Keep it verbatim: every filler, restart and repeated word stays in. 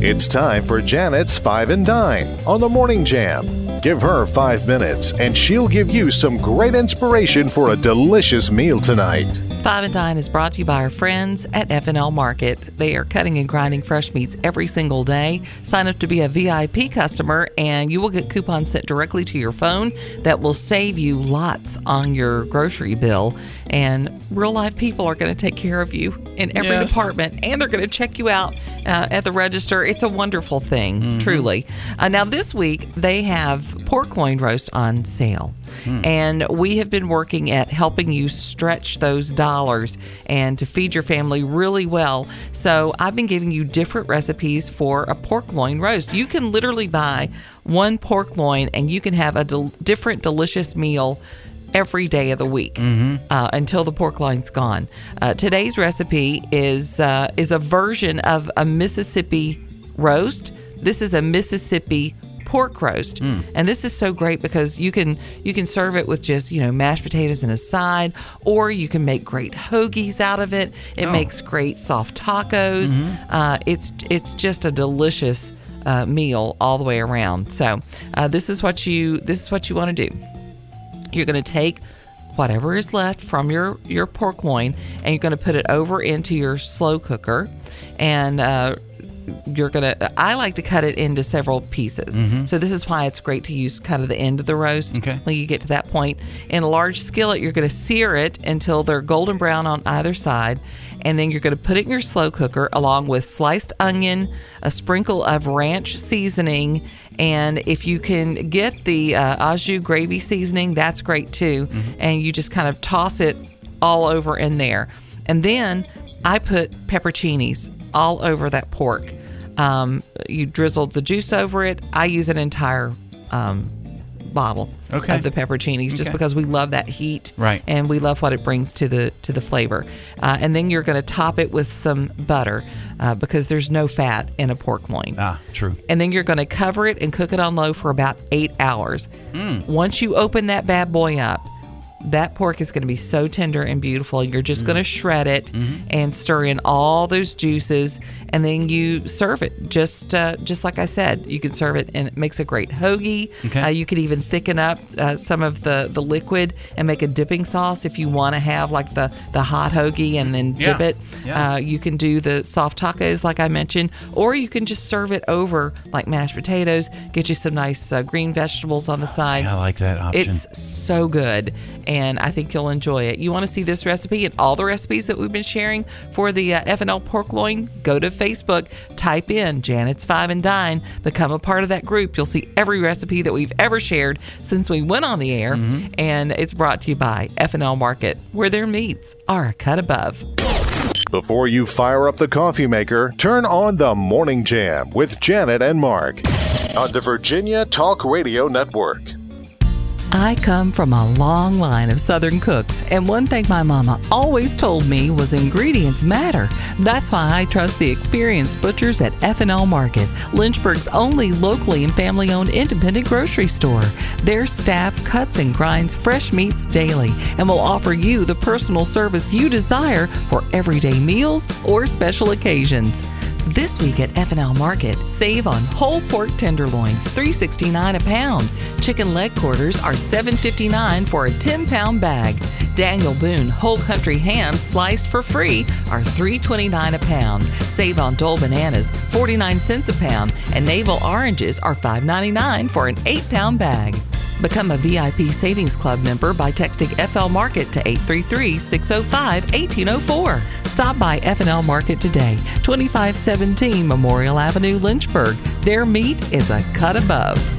It's time for Janet's Five and Dine on the Morning Jam. Give her five minutes and she'll give you some great inspiration for a delicious meal tonight. Five and Dine is brought to you by our friends at F and L Market. They are cutting and grinding fresh meats every single day. Sign up to be a V I P customer and you will get coupons sent directly to your phone that will save you lots on your grocery bill. And real life people are going to take care of you in every Yes. department, and they're going to check you out uh, at the register. It's a wonderful thing, mm-hmm. truly. Uh, now this week they have pork loin roast on sale. Mm. And we have been working at helping you stretch those dollars and to feed your family really well. So I've been giving you different recipes for a pork loin roast. You can literally buy one pork loin and you can have a del- different delicious meal every day of the week mm-hmm. uh, until the pork loin's gone. Uh, today's recipe is uh, is a version of a Mississippi roast. This is a Mississippi pork roast. Mm. And this is so great because you can you can serve it with just, you know, mashed potatoes and a side, or you can make great hoagies out of it. It oh. makes great soft tacos. Mm-hmm. Uh, it's it's just a delicious uh, meal all the way around. So uh, this is what you this is what you want to do. You're going to take whatever is left from your, your pork loin and you're going to put it over into your slow cooker. And uh, you're going to, I like to cut it into several pieces. Mm-hmm. So this is why it's great to use kind of the end of the roast okay. when you get to that point. In a large skillet, you're going to sear it until they're golden brown on either side. And then you're going to put it in your slow cooker along with sliced onion, a sprinkle of ranch seasoning, and if you can get the uh, au jus gravy seasoning, that's great too. Mm-hmm. And you just kind of toss it all over in there. And then I put pepperoncinis all over that pork. Um, you drizzled the juice over it. I use an entire um, bottle okay. of the pepperoncinis just okay. because we love that heat, right? And we love what it brings to the to the flavor. Uh, and then you're going to top it with some butter uh, because there's no fat in a pork loin. Ah, true. And then you're going to cover it and cook it on low for about eight hours. Mm. Once you open that bad boy up, that pork is going to be so tender and beautiful. You're just mm. going to shred it mm-hmm. and stir in all those juices, and then you serve it just uh, just like I said. You can serve it, and it makes a great hoagie. Okay. Uh, you could even thicken up uh, some of the, the liquid and make a dipping sauce if you want to have like the, the hot hoagie and then dip yeah. it. Yeah. Uh, you can do the soft tacos like I mentioned, or you can just serve it over like mashed potatoes. Get you some nice uh, green vegetables on the side. Yeah, I like that option. It's so good. And I think you'll enjoy it. You want to see this recipe and all the recipes that we've been sharing for the uh, F and L pork loin? Go to Facebook, type in Janet's Five and Dine, become a part of that group. You'll see every recipe that we've ever shared since we went on the air. Mm-hmm. And it's brought to you by F and L Market, where their meats are a cut above. Before you fire up the coffee maker, turn on the Morning Jam with Janet and Mark on the Virginia Talk Radio Network. I come from a long line of Southern cooks, and one thing my mama always told me was ingredients matter. That's why I trust the experienced butchers at F and L Market, Lynchburg's only locally and family-owned independent grocery store. Their staff cuts and grinds fresh meats daily and will offer you the personal service you desire for everyday meals or special occasions. This week at F and L Market, save on whole pork tenderloins, three dollars and sixty-nine cents a pound. Chicken leg quarters are seven dollars and fifty-nine cents for a ten-pound bag. Daniel Boone whole country hams sliced for free are three dollars and twenty-nine cents a pound. Save on Dole bananas, forty-nine cents a pound. And Navel oranges are five dollars and ninety-nine cents for an eight-pound bag. Become a V I P Savings Club member by texting F L Market to eight three three, six oh five, one eight oh four. Stop by F and L Market today, twenty-five seventeen Memorial Avenue, Lynchburg. Their meat is a cut above.